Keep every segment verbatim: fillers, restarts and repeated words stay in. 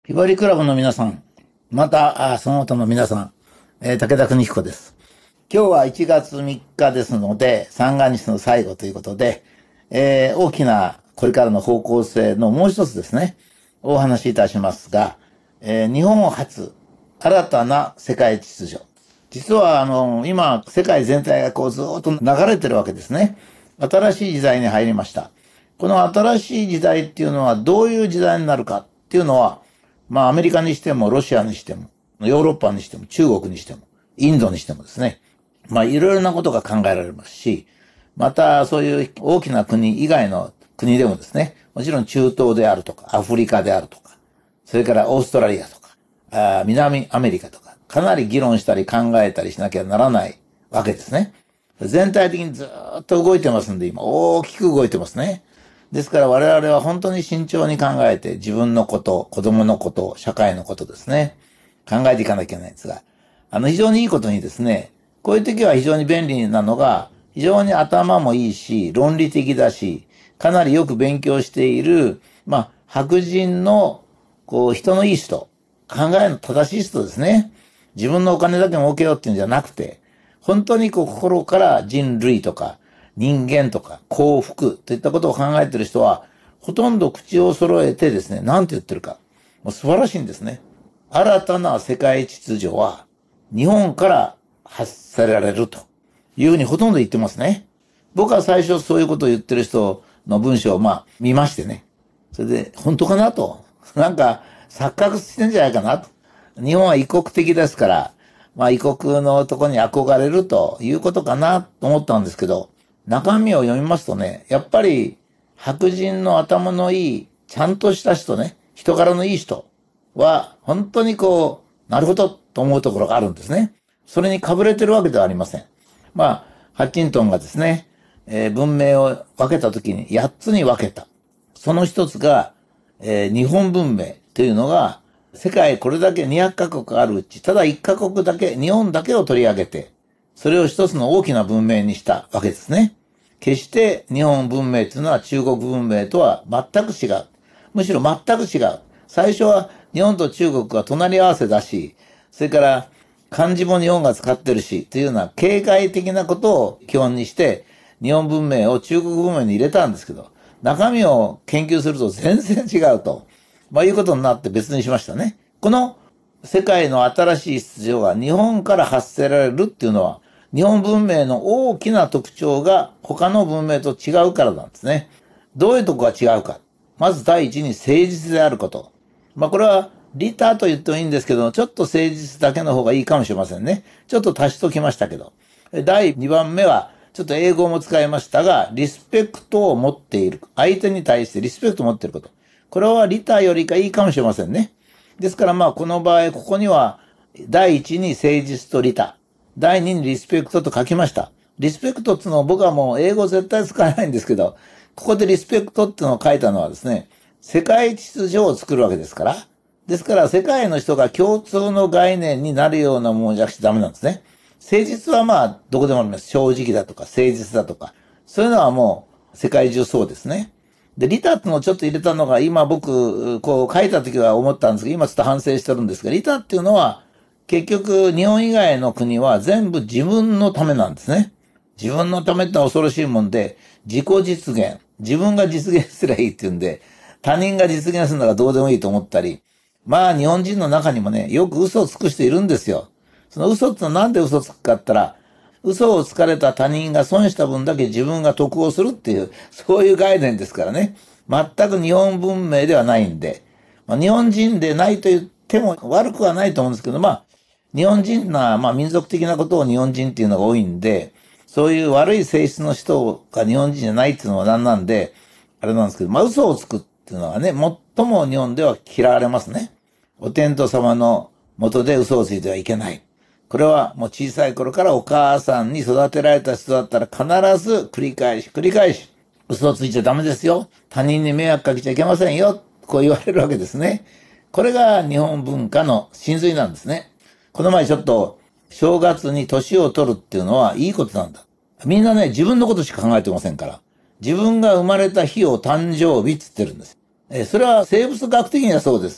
ひばりクラブの皆さん、また、あその他の皆さん、えー武田邦彦です。今日はいちがつみっかですので、三が日の最後ということで、えー大きなこれからの方向性のもう一つですね、お話しいたしますが、えー日本初、新たな世界秩序。実は、あの、今、世界全体がこうずっと流れてるわけですね。新しい時代に入りました。この新しい時代っていうのはどういう時代になるかっていうのは、まあアメリカにしてもロシアにしても、ヨーロッパにしても中国にしても、インドにしてもですね、まあいろいろなことが考えられますし、またそういう大きな国以外の国でもですね、もちろん中東であるとか、アフリカであるとか、それからオーストラリアとか、あ南アメリカとか、かなり議論したり考えたりしなきゃならないわけですね。全体的にずっと動いてますんで、今大きく動いてますね。ですから我々は本当に慎重に考えて自分のこと、子供のこと、社会のことですね。考えていかなきゃいけないんですが、あの非常にいいことにですね、こういう時は非常に便利なのが、非常に頭もいいし、論理的だし、かなりよく勉強している、まあ、白人の、こう、人のいい人、考えの正しい人ですね。自分のお金だけ儲けようっていうんじゃなくて、本当にこう心から人類とか人間とか幸福といったことを考えている人は、ほとんど口を揃えてですね、なんて言ってるか。もう素晴らしいんですね。新たな世界秩序は日本から発せられるというふうにほとんど言ってますね。僕は最初そういうことを言ってる人の文章をまあ見ましてね。それで本当かなと。なんか錯覚してんじゃないかなと。日本は異国的ですから、まあ異国のとこに憧れるということかなと思ったんですけど、中身を読みますとね、やっぱり白人の頭のいい、ちゃんとした人ね、人柄のいい人は本当にこう、なるほどと思うところがあるんですね。それに被れてるわけではありません。まあ、ハッキントンがですね、えー文明を分けたときにやっつに分けた。その一つが、えー日本文明というのが、世界これだけにひゃくカ国あるうち、ただいっカ国だけ、日本だけを取り上げて、それを一つの大きな文明にしたわけですね。決して日本文明というのは中国文明とは全く違う。むしろ全く違う。最初は日本と中国は隣り合わせだし、それから漢字も日本が使ってるし、というような形骸的なことを基本にして、日本文明を中国文明に入れたんですけど、中身を研究すると全然違うと。まあいうことになって別にしましたね。この世界の新しい秩序が日本から発せられるっていうのは、日本文明の大きな特徴が他の文明と違うからなんですね。どういうとこが違うか。まず第一に誠実であること。まあこれは利他と言ってもいいんですけど、ちょっと誠実だけの方がいいかもしれませんね。ちょっと足しときましたけど。第二番目は、ちょっと英語も使いましたが、リスペクトを持っている。相手に対してリスペクトを持っていること。これは利他よりかいいかもしれませんね。ですからまあこの場合、ここには、第一に誠実と利他。第二にリスペクトと書きました。リスペクトっていうのを僕はもう英語絶対使えないんですけど、ここでリスペクトっていうのを書いたのはですね、世界秩序を作るわけですから。ですから世界の人が共通の概念になるようなものじゃなくちゃダメなんですね。誠実はまあどこでもあります。正直だとか誠実だとか。そういうのはもう世界中そうですね。で、利他ってのをちょっと入れたのが今僕こう書いた時は思ったんですけど、今ちょっと反省してるんですが、利他っていうのは結局日本以外の国は全部自分のためなんですね。自分のためってのは恐ろしいもんで、自己実現。自分が実現すればいいっていうんで、他人が実現するのがどうでもいいと思ったり、まあ日本人の中にもね、よく嘘をつく人いるんですよ。その嘘ってのはなんで嘘つくかって言ったら、嘘をつかれた他人が損した分だけ自分が得をするっていう、そういう概念ですからね。全く日本文明ではないんで、まあ、日本人でないと言っても悪くはないと思うんですけど、まあ、日本人な、まあ民族的なことを日本人っていうのが多いんで、そういう悪い性質の人が日本人じゃないっていうのはなんなんで、あれなんですけど、まあ嘘をつくっていうのはね、最も日本では嫌われますね。お天道様の元で嘘をついてはいけない。これはもう小さい頃からお母さんに育てられた人だったら必ず繰り返し繰り返し嘘をついちゃダメですよ。他人に迷惑かけちゃいけませんよ。こう言われるわけですね。これが日本文化の真髄なんですね。この前ちょっと正月に年を取るっていうのはいいことなんだ。みんなね、自分のことしか考えてませんから。自分が生まれた日を誕生日って言ってるんです。え、それは生物学的にはそうです。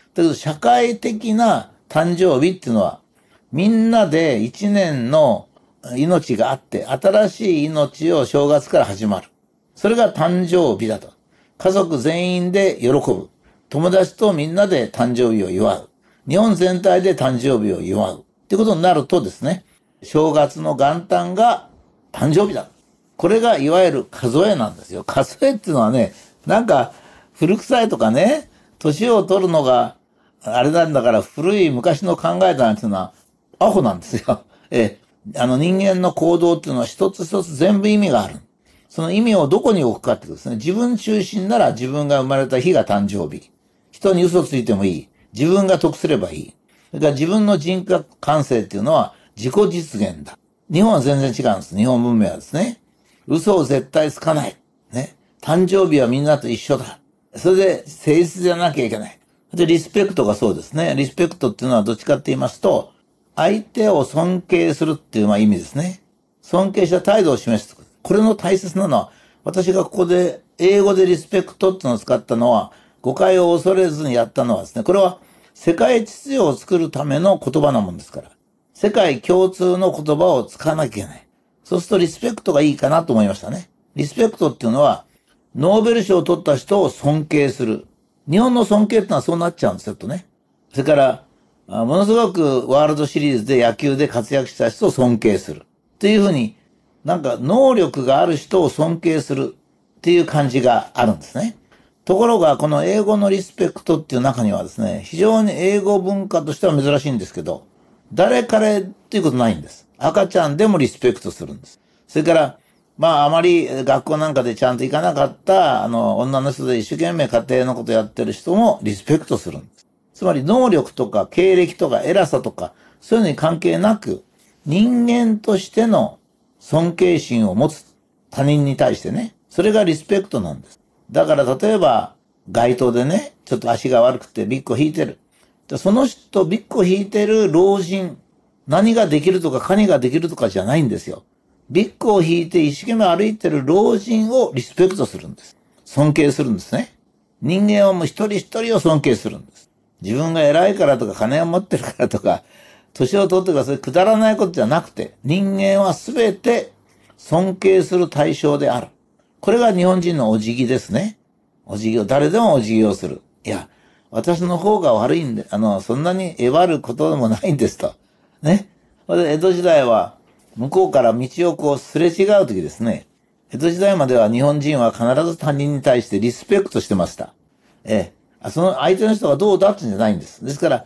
だけど社会的な誕生日っていうのは、みんなで一年の命があって、新しい命を正月から始まる。それが誕生日だと。家族全員で喜ぶ。友達とみんなで誕生日を祝う。日本全体で誕生日を祝う。ってことになるとですね、正月の元旦が誕生日だ。これがいわゆる数えなんですよ。数えっていうのはね、なんか古臭いとかね、年を取るのがあれなんだから古い昔の考えだなんていうのはアホなんですよ。ええ、あの人間の行動っていうのは一つ一つ全部意味がある。その意味をどこに置くかってことですね。自分中心なら自分が生まれた日が誕生日。人に嘘ついてもいい。自分が得すればいい。それから自分の人格感性っていうのは自己実現だ。日本は全然違うんです。日本文明はですね。嘘を絶対つかない。ね。誕生日はみんなと一緒だ。それで誠実じゃなきゃいけない。で、リスペクトがそうですね。リスペクトっていうのはどっちかって言いますと、相手を尊敬するっていうまあ意味ですね。尊敬した態度を示す。これの大切なのは、私がここで英語でリスペクトっていうのを使ったのは、誤解を恐れずにやったのはですね、これは世界秩序を作るための言葉なもんですから。世界共通の言葉を使わなきゃいけない。そうするとリスペクトがいいかなと思いましたね。リスペクトっていうのは、ノーベル賞を取った人を尊敬する。日本の尊敬ってのはそうなっちゃうんですよとね。それから、ものすごくワールドシリーズで野球で活躍した人を尊敬する。っていうふうに、なんか能力がある人を尊敬するっていう感じがあるんですね。ところが、この英語のリスペクトっていう中にはですね、非常に英語文化としては珍しいんですけど、誰彼っていうことないんです。赤ちゃんでもリスペクトするんです。それから、まああまり学校なんかでちゃんと行かなかった、あの、女の人で一生懸命家庭のことやってる人もリスペクトするんです。つまり能力とか経歴とか偉さとか、そういうのに関係なく、人間としての尊敬心を持つ他人に対してね、それがリスペクトなんです。だから例えば、街頭でね、ちょっと足が悪くてビッグを引いてる。その人、ビッグを引いてる老人、何ができるとか何ができるとかじゃないんですよ。ビッグを引いて一生懸命歩いてる老人をリスペクトするんです。尊敬するんですね。人間はもう一人一人を尊敬するんです。自分が偉いからとか金を持ってるからとか、年を取ってからそれくだらないことじゃなくて、人間はすべて尊敬する対象である。これが日本人のお辞儀ですね。お辞儀を、誰でもお辞儀をする。いや、私の方が悪いんで、あの、そんなにえばることでもないんですと。ね。で、江戸時代は、向こうから道をこうすれ違うときですね、江戸時代までは日本人は必ず他人に対してリスペクトしてました。ええ。その相手の人がどうだってんじゃないんです。ですから、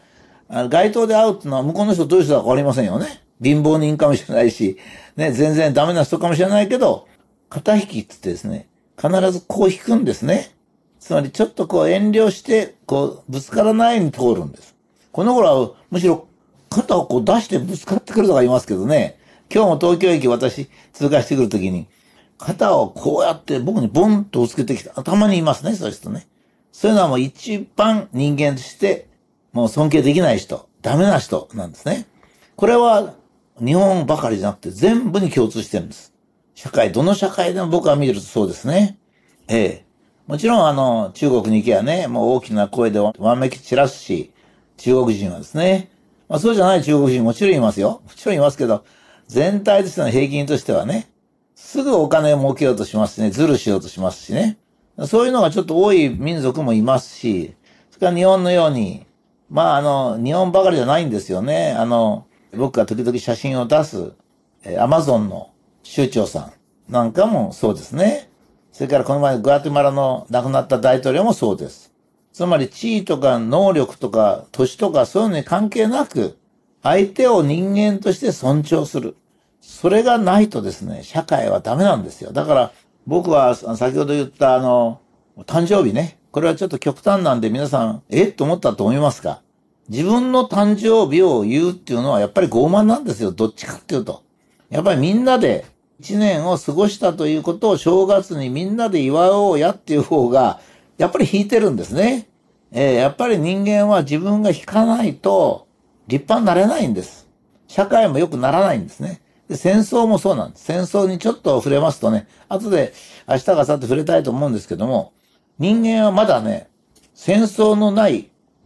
街頭で会うっていうのは向こうの人どういう人だかわかりませんよね。貧乏人かもしれないし、ね、全然ダメな人かもしれないけど、肩引きって言ってですね、必ずこう引くんですね。つまりちょっとこう遠慮して、こうぶつからないように通るんです。この頃はむしろ肩をこう出してぶつかってくる人がいますけどね、今日も東京駅私通過してくるときに、肩をこうやって僕にボンと押し付けてきた。たまにいますね、そういう人ね。そういうのはもう一番人間としてもう尊敬できない人、ダメな人なんですね。これは日本ばかりじゃなくて全部に共通してるんです。社会、どの社会でも僕は見るとそうですね。ええ。もちろんあの中国に行けばね、もう大きな声でわめき散らすし、中国人はですね。まあそうじゃない中国人もちろんいますよ。もちろんいますけど、全体としての平均としてはね、すぐお金を儲けようとしますしね、ズルしようとしますしね。そういうのがちょっと多い民族もいますし、それから日本のように、まああの、日本ばかりじゃないんですよね。あの、僕が時々写真を出す、えー、アマゾンの州長さんなんかもそうですね。それからこの前グアテマラの亡くなった大統領もそうです。つまり地位とか能力とか年とかそういうのに関係なく、相手を人間として尊重する。それがないとですね、社会はダメなんですよ。だから僕は先ほど言ったあの、誕生日ね。これはちょっと極端なんで皆さん、えっと思ったと思いますか？自分の誕生日を言うっていうのはやっぱり傲慢なんですよ。どっちかっていうと。やっぱりみんなで一年を過ごしたということを正月にみんなで祝おうやっていう方が、やっぱり引いてるんですね。えー、やっぱり人間は自分が引かないと立派になれないんです。社会も良くならないんですね。で、戦争もそうなんです。戦争にちょっと触れますとね、後で明日か明後日触れたいと思うんですけども、人間はまだね、戦争のない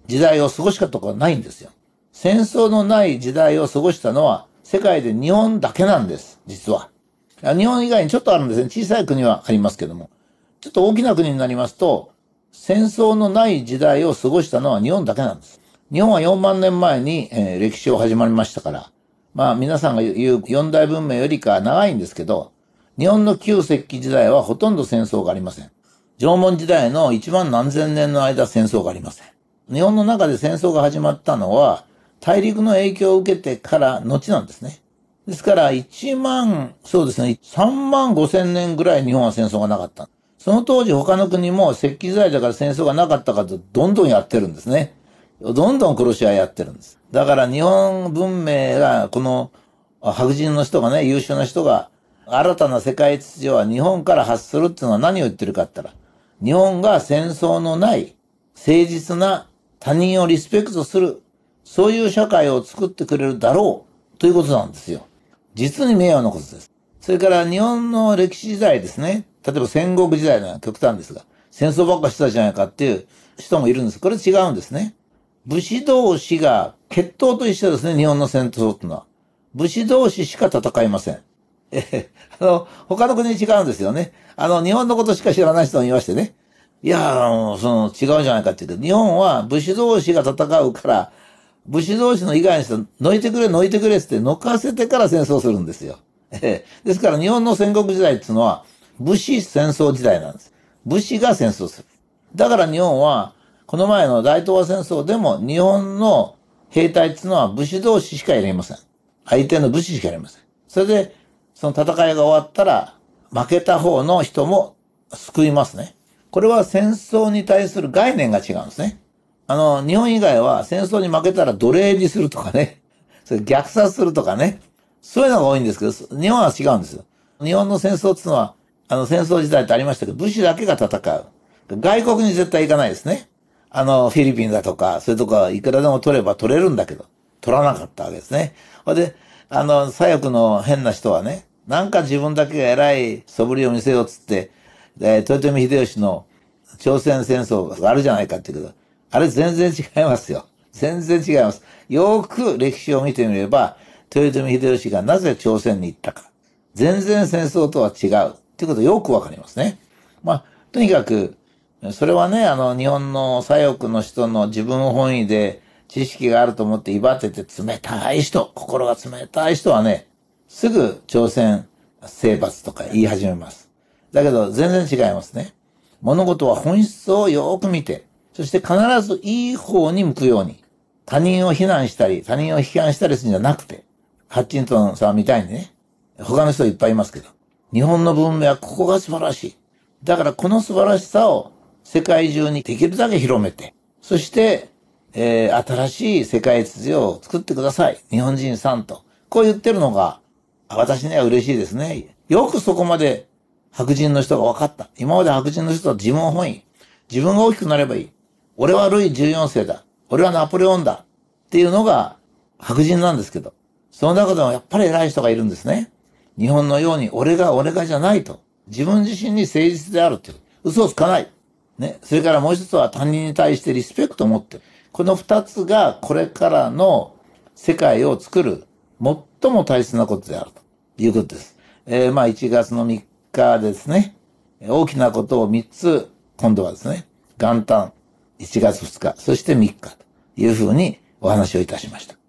時代を過ごしたところはないんですよ。戦争のない時代を過ごしたのは世界で日本だけなんです、実は。日本以外にちょっとあるんですね。小さい国はありますけども。ちょっと大きな国になりますと、戦争のない時代を過ごしたのは日本だけなんです。日本はよんまんねんまえに、えー、歴史を始まりましたから、まあ皆さんが言う四大文明よりかは長いんですけど、日本の旧石器時代はほとんど戦争がありません。縄文時代の一万何千年の間戦争がありません。日本の中で戦争が始まったのは大陸の影響を受けてから後なんですね。ですからいちまん、そうですね、さんまんごせんねんぐらい日本は戦争がなかった。その当時他の国も石器時代だから戦争がなかったかとどんどんやってるんですね。どんどん殺し合いやってるんです。だから日本文明が、この白人の人がね、優秀な人が、新たな世界秩序は日本から発するっていうのは何を言ってるかって言ったら、日本が戦争のない誠実な他人をリスペクトする、そういう社会を作ってくれるだろうということなんですよ。実に名誉なことです。それから日本の歴史時代ですね。例えば戦国時代のような極端ですが、戦争ばっかしてたじゃないかっていう人もいるんです。これ違うんですね。武士同士が決闘と一緒ですね、日本の戦争っていうのは。武士同士しか戦いません。えあの、他の国に違うんですよね。あの、日本のことしか知らない人もいましてね。いや、あの、その、違うじゃないかって言うけど、日本は武士同士が戦うから、武士同士の以外の人、のいてくれ、のいてくれってのかせてから戦争するんですよ。えですから日本の戦国時代っていうのは、武士戦争時代なんです。武士が戦争する。だから日本は、この前の大東亜戦争でも日本の兵隊っていうのは武士同士しかやりません。相手の武士しかやりません。それで、その戦いが終わったら、負けた方の人も救いますね。これは戦争に対する概念が違うんですね。あの、日本以外は戦争に負けたら奴隷にするとかね、それ虐殺するとかね、そういうのが多いんですけど、日本は違うんですよ。日本の戦争っていうのは、あの戦争時代ってありましたけど、武士だけが戦う。外国に絶対行かないですね。あの、フィリピンだとか、そういうとこいくらでも取れば取れるんだけど、取らなかったわけですね。で、あの、左翼の変な人はね、なんか自分だけが偉い素振りを見せようっつって、えー、豊臣秀吉の朝鮮戦争があるじゃないかって言うけど、あれ全然違いますよ。全然違います。よく歴史を見てみれば、豊臣秀吉がなぜ朝鮮に行ったか。全然戦争とは違う。っていうことよくわかりますね。まあ、とにかく、それはね、あの、日本の左翼の人の自分本位で知識があると思って威張ってて冷たい人、心が冷たい人はね、すぐ朝鮮征伐とか言い始めます。だけど全然違いますね。物事は本質をよく見て、そして必ずいい方に向くように、他人を非難したり、他人を批判したりするんじゃなくて、ハッチントンさんみたいにね、他の人いっぱいいますけど、日本の文明はここが素晴らしい。だからこの素晴らしさを世界中にできるだけ広めて、そして、えー、新しい世界秩序を作ってください。日本人さんと。こう言ってるのが、私には嬉しいですね。よくそこまで白人の人が分かった。今まで白人の人は自分本位。自分が大きくなればいい。俺はルイじゅうよんせいだ。俺はナポレオンだ。っていうのが白人なんですけど、その中でもやっぱり偉い人がいるんですね。日本のように俺が俺がじゃないと。自分自身に誠実であるっていう。嘘をつかない。ね。それからもう一つは他人に対してリスペクトを持ってる。この二つがこれからの世界を作る最も大切なことであるということです。えー、まあいちがつのみっかですね。大きなことをみっつ、今度はですね、元旦いちがつふつか、そしてみっかというふうにお話をいたしました。